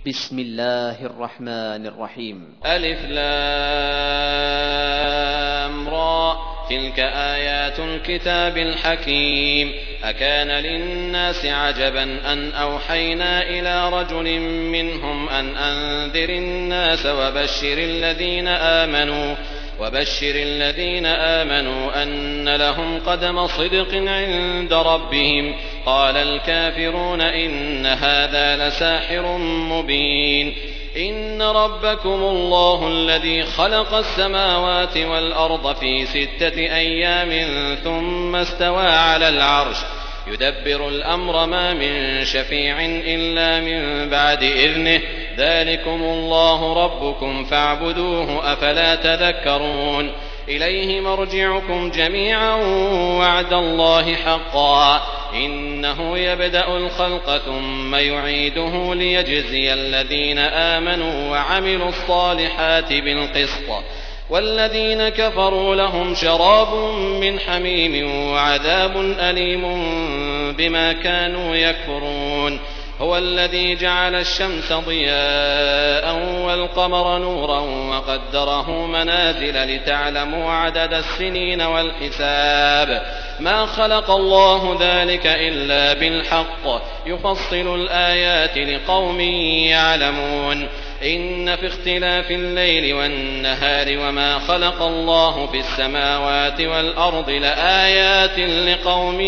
بسم الله الرحمن الرحيم. ألف لام را تلك آيات الكتاب الحكيم. أكان للناس عجبا أن أوحينا إلى رجل منهم أن أنذر الناس وبشر الذين آمنوا أن لهم قدم صدق عند ربهم. قال الكافرون إن هذا لساحر مبين. إن ربكم الله الذي خلق السماوات والأرض في 6 أيام ثم استوى على العرش يدبر الأمر ما من شفيع إلا من بعد إذنه ذلكم الله ربكم فاعبدوه أفلا تذكرون. إليه مرجعكم جميعا وعد الله حقا إنه يبدأ الخلق ثم يعيده ليجزي الذين آمنوا وعملوا الصالحات بالقسط والذين كفروا لهم شراب من حميم وعذاب أليم بما كانوا يكفرون. هو الذي جعل الشمس ضياء والقمر نورا وقدره منازل لتعلموا عدد السنين والحساب ما خلق الله ذلك إلا بالحق يفصل الآيات لقوم يعلمون. إن في اختلاف الليل والنهار وما خلق الله في السماوات والأرض لآيات لقوم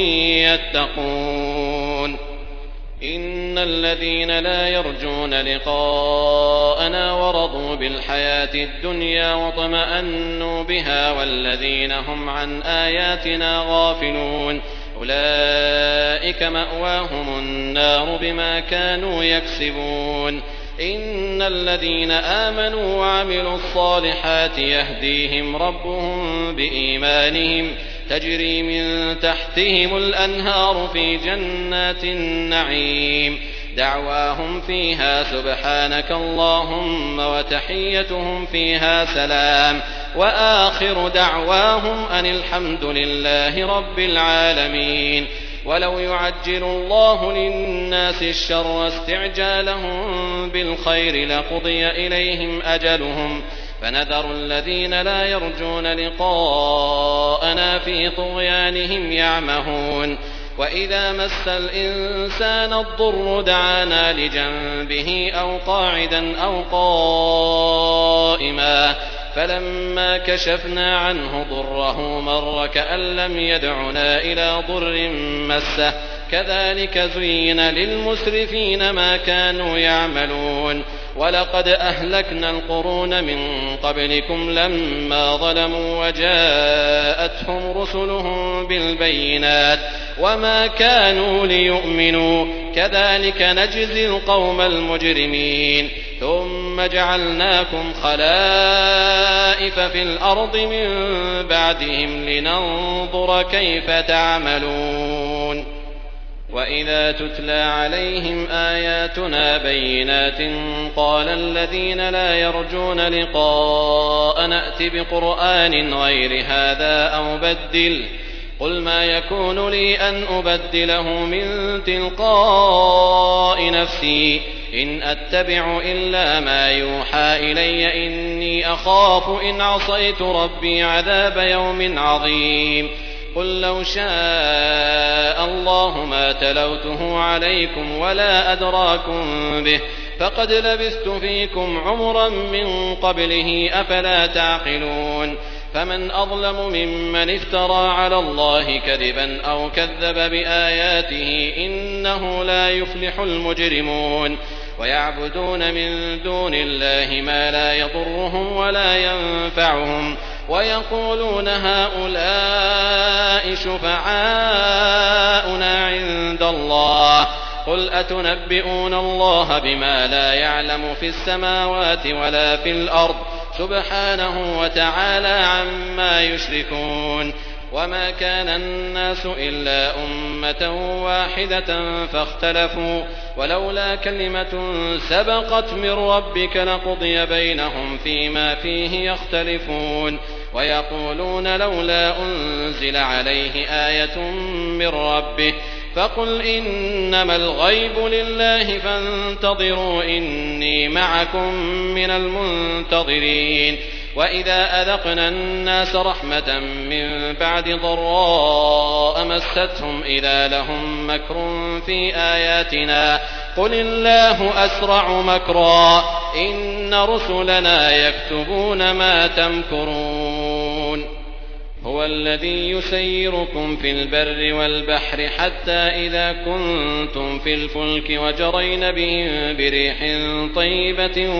يتقون. إن الذين لا يرجون لقاءنا ورضوا بالحياة الدنيا واطمأنوا بها والذين هم عن آياتنا غافلون أولئك مأواهم النار بما كانوا يكسبون. إن الذين آمنوا وعملوا الصالحات يهديهم ربهم بإيمانهم تجري من تحتهم الأنهار في جنات النعيم دعواهم فيها سبحانك اللهم وتحيتهم فيها سلام وآخر دعواهم أن الحمد لله رب العالمين. ولو يعجل الله للناس الشر استعجالهم بالخير لقضي إليهم أجلهم فنذر الذين لا يرجون لقاءنا في طغيانهم يعمهون. وإذا مس الإنسان الضر دعانا لجنبه أو قاعدا أو قائما فلما كشفنا عنه ضره مر كأن لم يدعنا إلى ضر مسه كذلك زين للمسرفين ما كانوا يعملون. ولقد أهلكنا القرون من قبلكم لما ظلموا وجاءتهم رسلهم بالبينات وما كانوا ليؤمنوا كذلك نجزي القوم المجرمين. ثم جعلناكم خلائف في الأرض من بعدهم لننظر كيف تعملون. وإذا تتلى عليهم آياتنا بينات قال الذين لا يرجون لقاء نأت بقرآن غير هذا أو بدل قل ما يكون لي أن أبدله من تلقاء نفسي إن أتبع إلا ما يوحى إلي إني أخاف إن عصيت ربي عذاب يوم عظيم. قل لو شاء الله ما تلوته عليكم ولا أدراكم به فقد لبثت فيكم عمرا من قبله أفلا تعقلون. فمن أظلم ممن افترى على الله كذبا أو كذب بآياته إنه لا يفلح المجرمون. ويعبدون من دون الله ما لا يضرهم ولا ينفعهم ويقولون هؤلاء شفعاؤنا عند الله قل أتنبئون الله بما لا يعلم في السماوات ولا في الأرض سبحانه وتعالى عما يشركون. وما كان الناس إلا أمة واحدة فاختلفوا ولولا كلمة سبقت من ربك لقضي بينهم فيما فيه يختلفون. ويقولون لولا أنزل عليه آية من ربه فقل إنما الغيب لله فانتظروا إني إني معكم من المنتظرين وإذا أذقنا الناس رحمة من بعد ضراء مستهم إذا لهم مكر في آياتنا قل الله أسرع مكرا إن رسلنا يكتبون ما تمكرون هو الذي يسيركم في البر والبحر حتى إذا كنتم في الفلك وجرين بهم بريح طيبة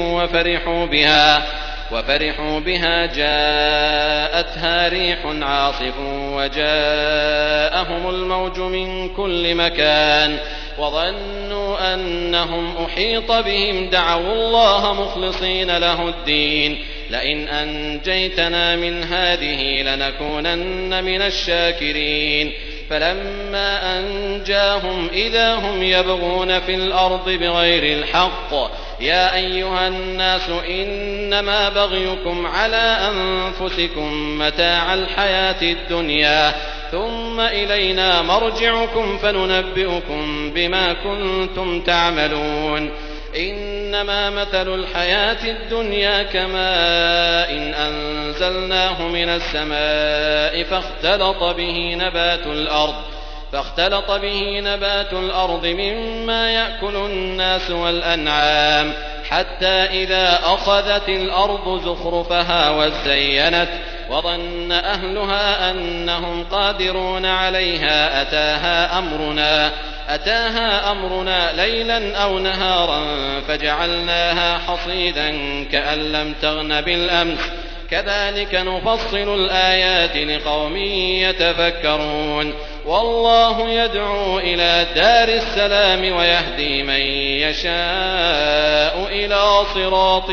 وفرحوا بها جاءتها ريح عاصف وجاءهم الموج من كل مكان وظنوا أنهم أحيط بهم دعوا الله مخلصين له الدين لئن أنجيتنا من هذه لنكونن من الشاكرين فلما أنجاهم إذا هم يبغون في الأرض بغير الحق يا أيها الناس إنما بغيكم على أنفسكم متاع الحياة الدنيا ثم إلينا مرجعكم فننبئكم بما كنتم تعملون إنما مثل الحياة الدنيا كماء إن أنزلناه من السماء فاختلط به نبات الأرض مما يأكل الناس والأنعام حتى إذا أخذت الأرض زخرفها وزينت وظن أهلها أنهم قادرون عليها أتاها أمرنا ليلا أو نهارا فجعلناها حصيدا كأن لم تغن بالأمس كذلك نفصل الآيات لقوم يتفكرون والله يدعو إلى دار السلام ويهدي من يشاء إلى صراط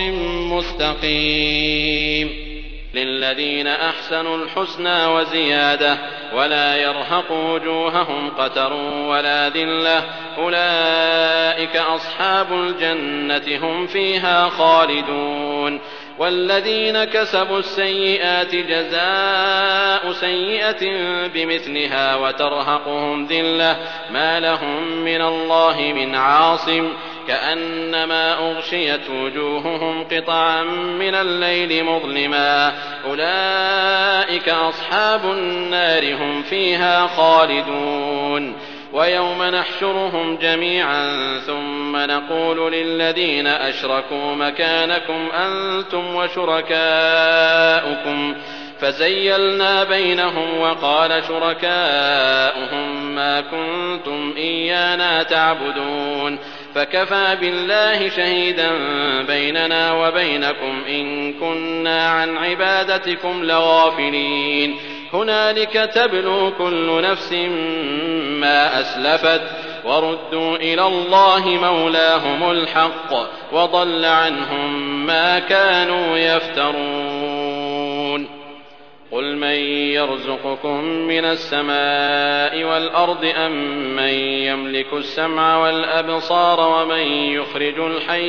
مستقيم للذين أحسنوا الحسنى وزيادة ولا يرهق وجوههم قتر ولا ذلة أولئك أصحاب الجنة هم فيها خالدون والذين كسبوا السيئات جزاء سيئة بمثلها وترهقهم ذلة ما لهم من الله من عاصم كأنما أغشيت وجوههم قطعا من الليل مظلما أولئك أصحاب النار هم فيها خالدون ويوم نحشرهم جميعا ثم نقول للذين أشركوا مكانكم أنتم وشركاؤكم فزيلنا بينهم وقال شركاؤهم ما كنتم إيانا تعبدون فكفى بالله شهيدا بيننا وبينكم إن كنا عن عبادتكم لغافلين هنالك تبلو كل نفس ما أسلفت وردوا إلى الله مولاهم الحق وضل عنهم ما كانوا يفترون قل من يرزقكم من السماء والأرض أم من يملك السمع والأبصار ومن يخرج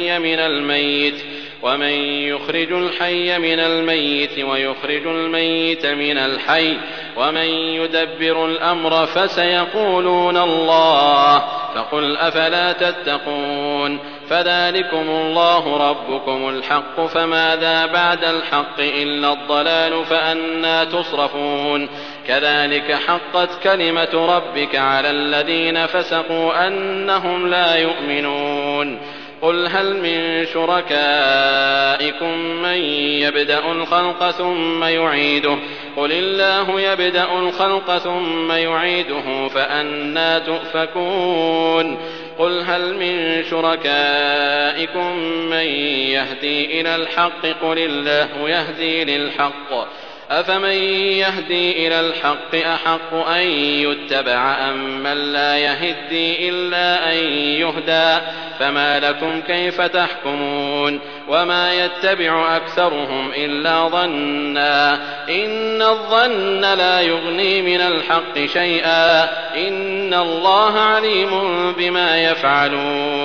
الحي من الميت ويخرج الميت من الحي ومن يدبر الأمر فسيقولون الله فقل أفلا تتقون فذلكم الله ربكم الحق فماذا بعد الحق إلا الضلال فأنى تصرفون كذلك حقت كلمة ربك على الذين فسقوا أنهم لا يؤمنون قل هل من شركائكم من يبدأ الخلق ثم يعيده قل الله يبدأ الخلق ثم يعيده فأنى تؤفكون قل هل من شركائكم من يهدي إلى الحق قل الله يهدي للحق أفمن يهدي إلى الحق أحق أن يتبع أم من لا يهدي إلا أن يهدى فما لكم كيف تحكمون وما يتبع أكثرهم إلا ظنا إن الظن لا يغني من الحق شيئا إن الله عليم بما يفعلون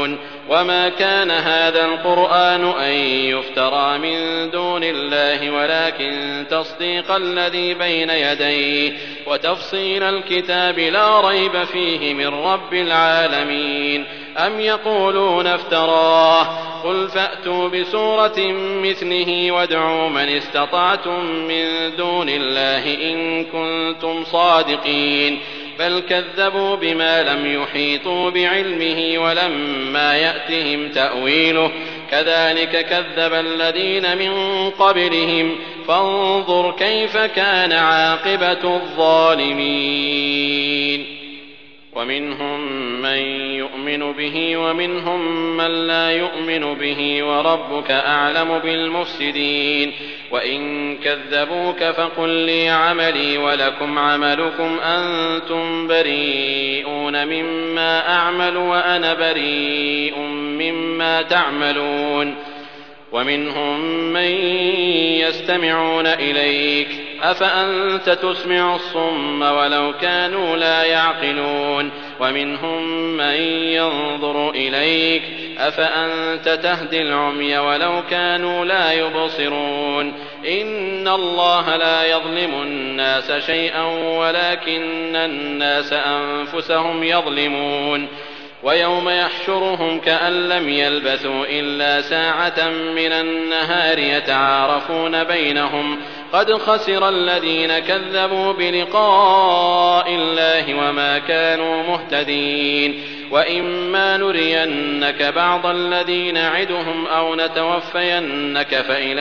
وما كان هذا القرآن أن يفترى من دون الله ولكن تصديق الذي بين يديه وتفصيل الكتاب لا ريب فيه من رب العالمين. أم يقولون افتراه قل فأتوا بسورة مثله وادعوا من استطعتم من دون الله إن كنتم صادقين بل كذبوا بما لم يحيطوا بعلمه ولما يأتهم تأويله كذلك كذب الذين من قبلهم فانظر كيف كان عاقبة الظالمين. ومنهم من يؤمن به ومنهم من لا يؤمن به وربك أعلم بالمفسدين. وإن كذبوك فقل لي عملي ولكم عملكم أنتم بريئون مما أعمل وأنا بريء مما تعملون. ومنهم من يستمعون إليك أفأنت تسمع الصم ولو كانوا لا يعقلون. ومنهم من ينظر إليك أفأنت تهدي العمي ولو كانوا لا يبصرون. إن الله لا يظلم الناس شيئا ولكن الناس أنفسهم يظلمون. ويوم يحشرهم كأن لم يلبثوا إلا ساعة من النهار يتعارفون بينهم قد خسر الذين كذبوا بلقاء الله وما كانوا مهتدين. وإما نرينك بعض الذي نعدهم أو نتوفينك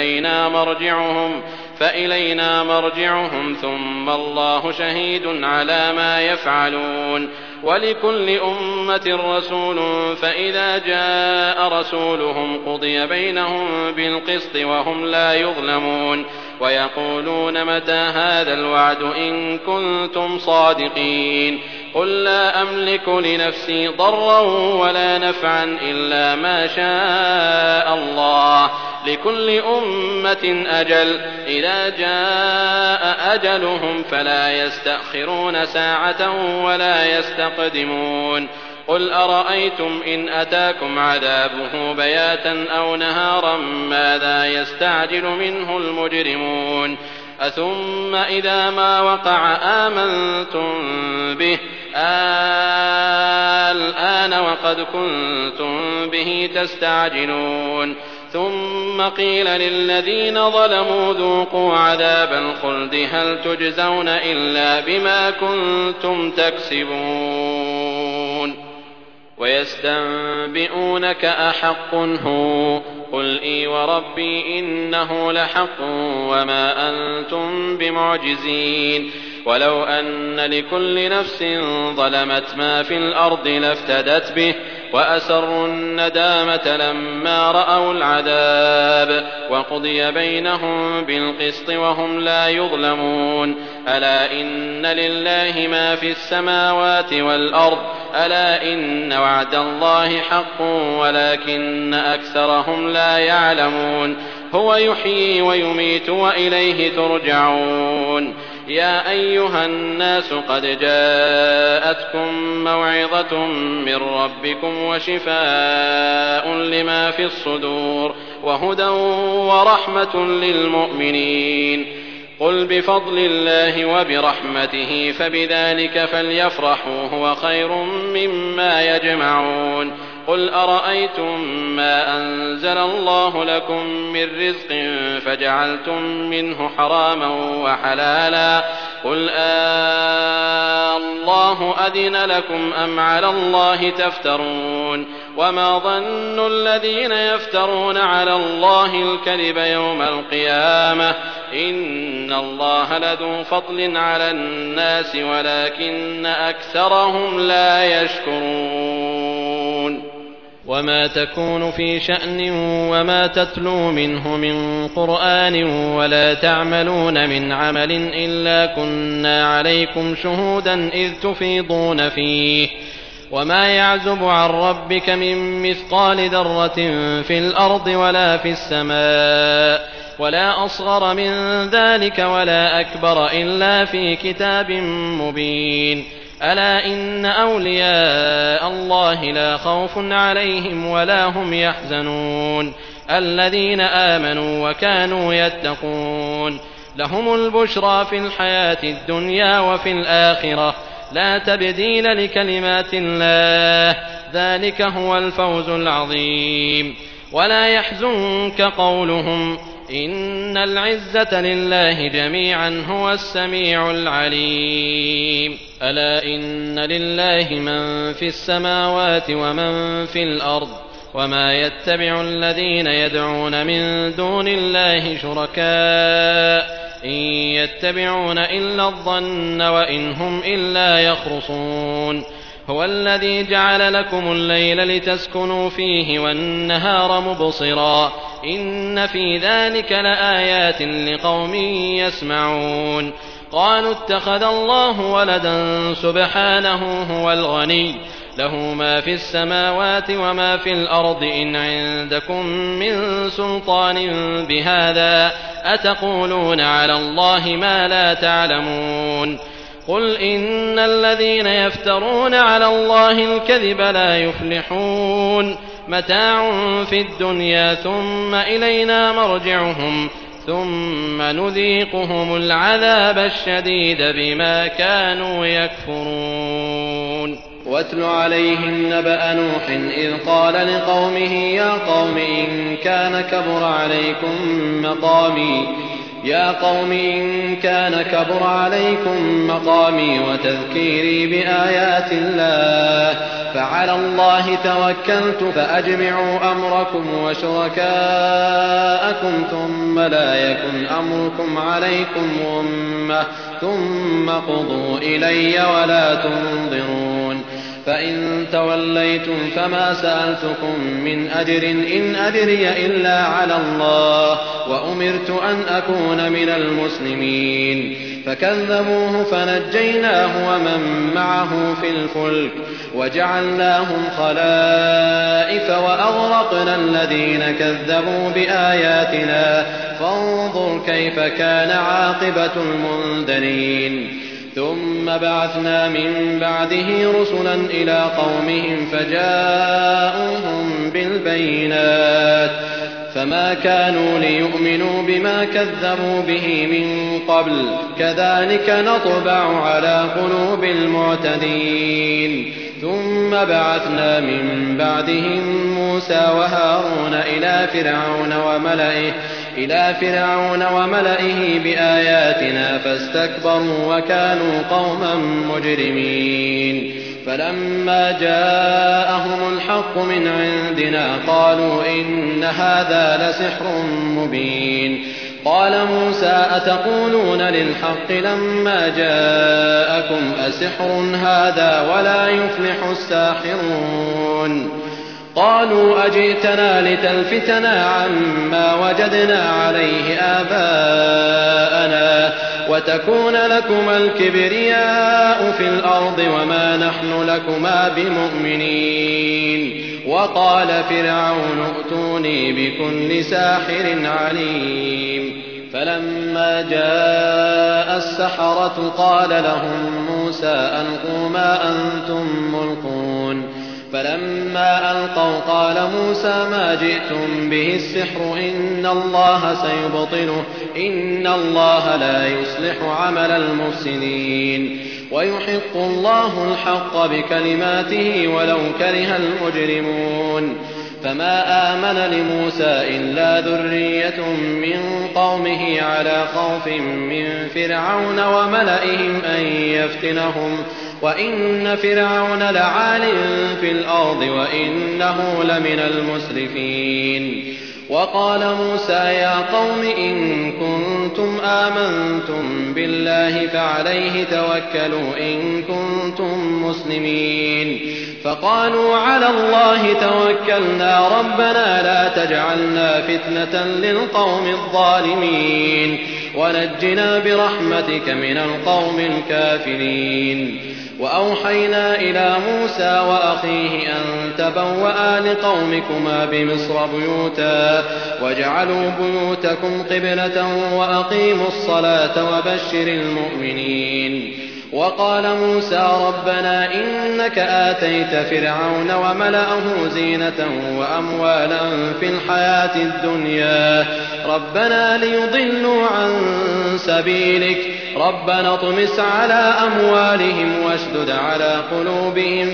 فإلينا مرجعهم ثم الله شهيد على ما يفعلون. ولكل أمة رسول فإذا جاء رسولهم قضي بينهم بالقسط وهم لا يظلمون. ويقولون متى هذا الوعد إن كنتم صادقين. قل لا أملك لنفسي ضرا ولا نفعا إلا ما شاء الله لكل أمة أجل إذا جاء أجلهم فلا يستأخرون ساعة ولا يستقدمون. قل أرأيتم إن أتاكم عذابه بياتا أو نهارا ماذا يستعجل منه المجرمون. أثم إذا ما وقع آمنتم به الآن وقد كنتم به تستعجلون. ثم قيل للذين ظلموا ذوقوا عذاب الخلد هل تجزون إلا بما كنتم تكسبون. ويستنبئونك أحق هو قل إي وربي إنه لحق وما أنتم بمعجزين. ولو أن لكل نفس ظلمت ما في الأرض لافتدت به وأسروا الندامة لما رأوا العذاب وقضي بينهم بالقسط وهم لا يظلمون. ألا إن لله ما في السماوات والأرض ألا إن وعد الله حق ولكن أكثرهم لا يعلمون. هو يحيي ويميت وإليه ترجعون. يا أيها الناس قد جاءتكم موعظة من ربكم وشفاء لما في الصدور وهدى ورحمة للمؤمنين. قل بفضل الله وبرحمته فبذلك فليفرحوا هو خير مما يجمعون. قل أرأيتم ما أنزل الله لكم من رزق فجعلتم منه حراما وحلالا قل الله أذن لكم أم على الله تفترون. وما ظن الذين يفترون على الله الكذب يوم القيامة إن الله لذو فضل على الناس ولكن أكثرهم لا يشكرون. وما تكون في شأن وما تتلو منه من قرآن ولا تعملون من عمل إلا كنا عليكم شهودا إذ تفيضون فيه وما يعزب عن ربك من مثقال ذرة في الأرض ولا في السماء ولا أصغر من ذلك ولا أكبر إلا في كتاب مبين. ألا إن أولياء الله لا خوف عليهم ولا هم يحزنون الذين آمنوا وكانوا يتقون لهم البشرى في الحياة الدنيا وفي الآخرة لا تبديل لكلمات الله ذلك هو الفوز العظيم ولا يحزنك قولهم إن العزة لله جميعا هو السميع العليم ألا إن لله من في السماوات ومن في الأرض وما يتبع الذين يدعون من دون الله شركاء إن يتبعون إلا الظن وإن هم إلا يخرصون هو الذي جعل لكم الليل لتسكنوا فيه والنهار مبصرا إن في ذلك لآيات لقوم يسمعون قالوا اتخذ الله ولدا سبحانه هو الغني له ما في السماوات وما في الأرض إن عندكم من سلطان بهذا أتقولون على الله ما لا تعلمون قل إن الذين يفترون على الله الكذب لا يفلحون متاع في الدنيا ثم إلينا مرجعهم ثم نذيقهم العذاب الشديد بما كانوا يكفرون واتل عليهم نبأ نوح إذ قال لقومه يا قوم إن كان كبر عليكم مقامي وتذكيري بآيات الله فعلى الله توكلت فأجمعوا أمركم وشركاءكم ثم لا يكن أمركم عليكم غمة ثم قضوا إلي ولا تنظرون فإن توليتم فما سألتكم من أجر إن أجري إلا على الله وأمرت أن أكون من المسلمين فكذبوه فنجيناه ومن معه في الفلك وجعلناهم خلائف وأغرقنا الذين كذبوا بآياتنا فانظر كيف كان عاقبة المنذرين ثم بعثنا من بعده رسلا إلى قومهم فجاءوهم بالبينات فما كانوا ليؤمنوا بما كذبوا به من قبل كذلك نطبع على قلوب المعتدين ثم بعثنا من بعدهم موسى وهارون إلى فرعون وملئه بآياتنا فاستكبروا وكانوا قوما مجرمين فلما جاءهم الحق من عندنا قالوا إن هذا لسحر مبين قال موسى أتقولون للحق لما جاءكم أسحر هذا ولا يفلح الساحرون قالوا أجئتنا لتلفتنا عما وجدنا عليه آباءنا وتكون لكما الكبرياء في الأرض وما نحن لكما بمؤمنين وقال فرعون ائتوني بكل ساحر عليم فلما جاء السحرة قال لهم موسى ألقوا ما أنتم ملقون فلما ألقوا قال موسى ما جئتم به السحر إن الله سيبطله إن الله لا يصلح عمل المفسدين ويحق الله الحق بكلماته ولو كره المجرمون فما آمن لموسى إلا ذرية من قومه على خوف من فرعون وملئهم أن يفتنهم وإن فرعون لعال في الأرض وإنه لمن المسرفين وقال موسى يا قوم إن كنتم آمنتم بالله فعليه توكلوا إن كنتم مسلمين فقالوا على الله توكلنا ربنا لا تجعلنا فتنة للقوم الظالمين ونجنا برحمتك من القوم الكافرين وأوحينا إلى موسى وأخيه أن تبوأ لقومكما بمصر بيوتا واجعلوا بيوتكم قبلة وأقيموا الصلاة وبشر المؤمنين وقال موسى ربنا إنك آتيت فرعون وملأه زينة وأموالا في الحياة الدنيا ربنا ليضلوا عن سبيلك ربنا اطمس على أموالهم واشدد على قلوبهم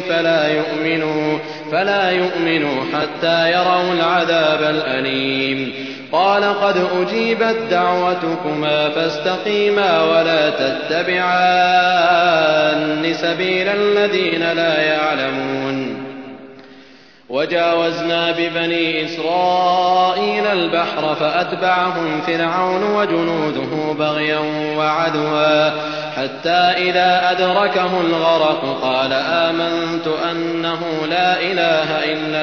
فلا يؤمنوا حتى يروا العذاب الأليم قال قد أجيبت دعوتكما فاستقيما ولا تتبعان سبيل الذين لا يعلمون وجاوزنا ببني إسرائيل البحر فأتبعهم فرعون وجنوده بغيا وعدوا حتى إذا أدركه الغرق قال آمنت أنه لا إله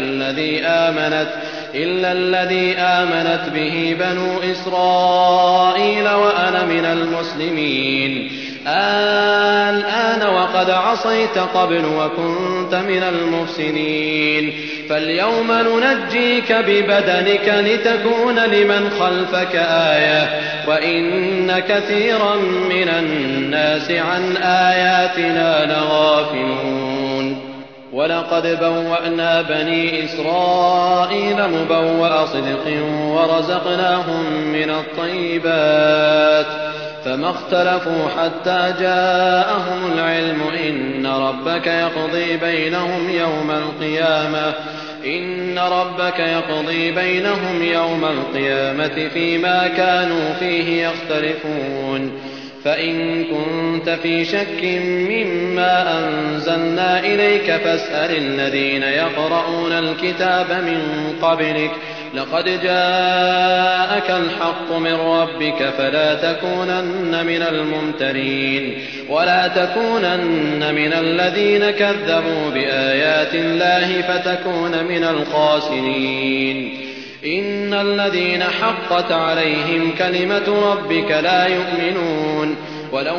إلا الذي آمنت به بنو إسرائيل وأنا من المسلمين الآن وقد عصيت قبل وكنت من المفسدين فاليوم ننجيك ببدنك لتكون لمن خلفك آية وإن كثيرا من الناس عن آياتنا لغافلون ولقد بوأنا بني إسرائيل مبوأ صدق ورزقناهم من الطيبات فما اختلفوا حتى جاءهم العلم إن ربك يقضي بينهم يوم القيامة فيما كانوا فيه يختلفون فإن كنت في شك مما أنزلنا إليك فاسأل الذين يقرؤون الكتاب من قبلك لقد جاءك الحق من ربك فلا تكونن من الممترين ولا تكونن من الذين كذبوا بآيات الله فتكون من الخاسرين إن الذين حقت عليهم كلمة ربك لا يؤمنون ولو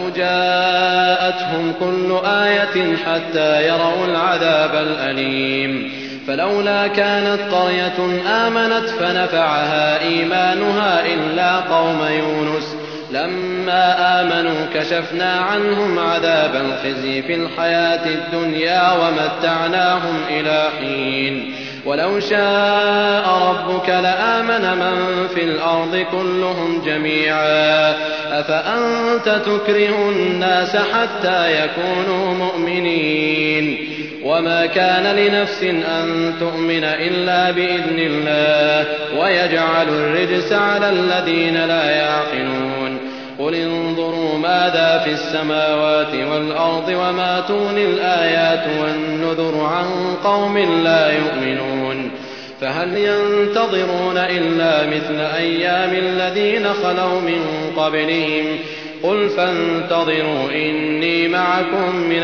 جاءتهم كل آية حتى يروا العذاب الأليم فلولا كانت قرية آمنت فنفعها إيمانها إلا قوم يونس لما آمنوا كشفنا عنهم عذاب الخزي في الحياة الدنيا ومتعناهم إلى حين ولو شاء ربك لآمن من في الأرض كلهم جميعا أفأنت تكره الناس حتى يكونوا مؤمنين وما كان لنفس أن تؤمن إلا بإذن الله ويجعل الرجس على الذين لا يعقلون قل انظروا ماذا في السماوات والأرض وما تغني الآيات والنذر عن قوم لا يؤمنون فهل ينتظرون إلا مثل أيام الذين خلوا من قبلهم قل فانتظروا إني معكم من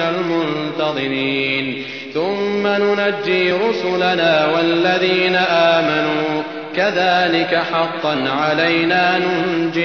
المنتظرين ثم ننجي رسلنا والذين آمنوا كذلك حقا علينا ننجي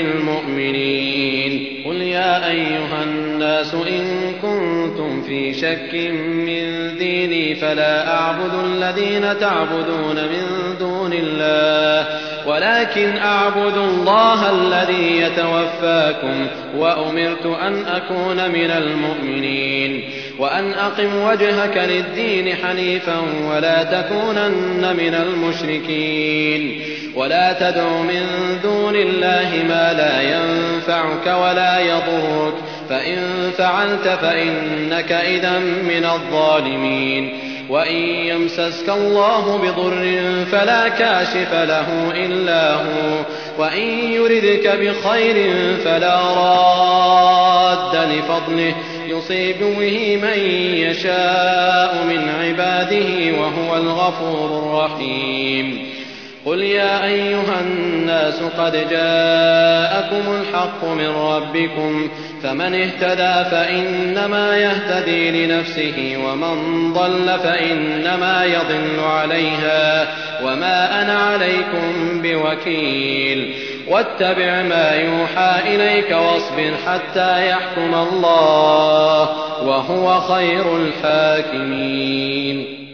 المؤمنين قل يا أيها الناس إن كنتم في شك من ديني فلا أعبد الذين تعبدون من دون الله ولكن أعبد الله الذي يتوفاكم وأمرت أن أكون من المؤمنين وأن أقم وجهك للدين حنيفا ولا تكونن من المشركين ولا تدع من دون الله ما لا ينفعك ولا يضرك فإن فعلت فإنك إذا من الظالمين وإن يمسسك الله بضر فلا كاشف له إلا هو وإن يردك بخير فلا راد لفضله يصيب به من يشاء من عباده وهو الغفور الرحيم قل يا أيها الناس قد جاءكم الحق من ربكم فمن اهتدى فإنما يهتدي لنفسه ومن ضل فإنما يضل عليها وما أنا عليكم بوكيل واتبع ما يوحى إليك واصبر حتى يحكم الله وهو خير الحاكمين